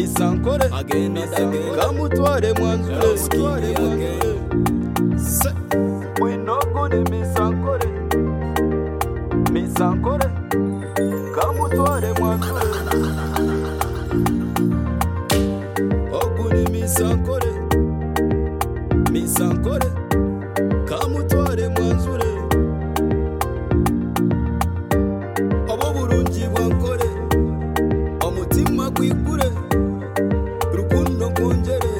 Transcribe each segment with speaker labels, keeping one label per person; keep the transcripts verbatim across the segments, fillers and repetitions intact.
Speaker 1: misankore
Speaker 2: again and again.
Speaker 1: kamutware mwanzure
Speaker 2: Mutware mwanzure.
Speaker 1: Se winogone misankore misankore kamutware mwanzure oguni misankore misankore kamutware mwanzure abo burungi bwankore omutima gwigure rukundo kongere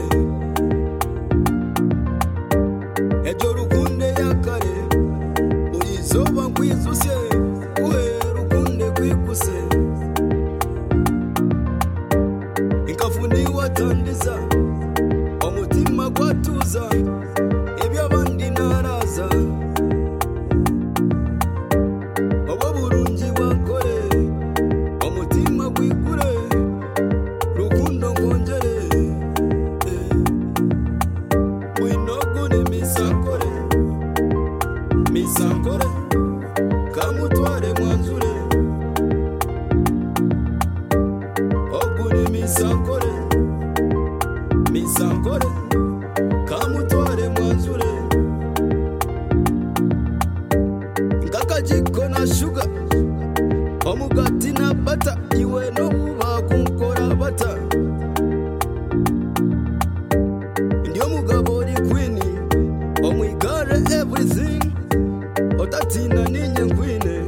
Speaker 1: ejo rukunde yakare uyizoba nkwizusye uwe rukunde kwikuse inkafuni watandiza omutima gwatuza ebyabandi naraza obo burungi bwankore omutima gwigure rukundo nkongere winogune misankore misankore kamutware mwanzure ogune misankore misankore kamutware mwanzure nkakajiko na shuga omugati na bata iwe no uba kunkora bata ndiyo mugabo uri kwini omwigare everything otatina ninye nkwine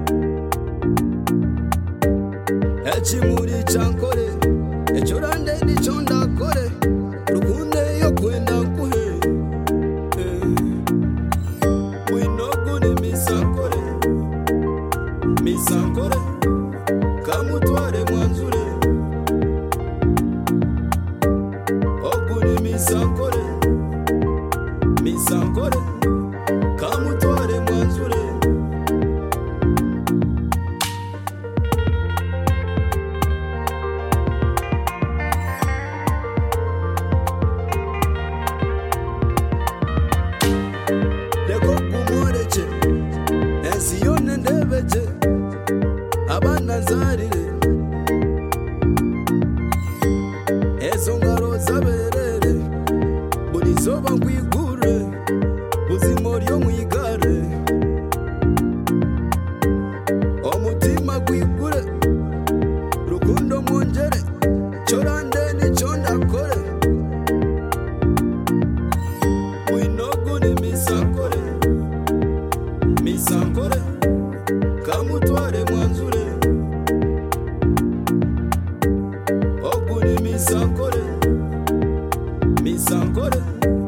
Speaker 1: ekimuri cyankore ecyo rande nicyo ndakore rukunde yo kwenda nkuhe winogune misankore misankore kamutware mwanzure ogune misankore misankore kamutware mwanzure leko kumoreke ensi yone ndebeje abana nzarire ezo ngaro zaberere buri zoba nkwigure buzimo ryo mwigare omutima gwigure rukundo mwongere chorande nicyo ndakore winogune misankore misankore kamutware mwanzure ogune misankore misankore